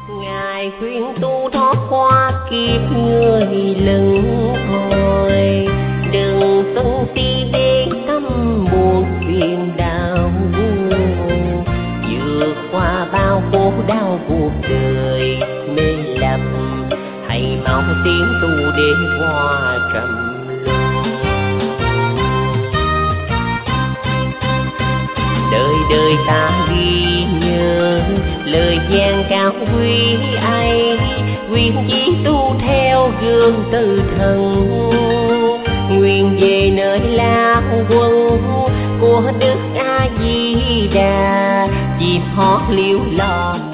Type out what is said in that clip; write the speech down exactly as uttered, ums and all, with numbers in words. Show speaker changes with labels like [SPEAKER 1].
[SPEAKER 1] Ngài khuyên tu thoát qua kiếp người lần hồi, đừng sân si để tâm buồn phiền đau, vượt qua bao khổ đau cuộc đời mê lầm, hãy mau tiến tu để qua trầm. Đời đời ta ghi nhớ lời gian cao quý ấy, nguyện chỉ tu theo gương từ thần, nguyện về nơi lạc quân của Đức A Di Đà, chim hót liễu lo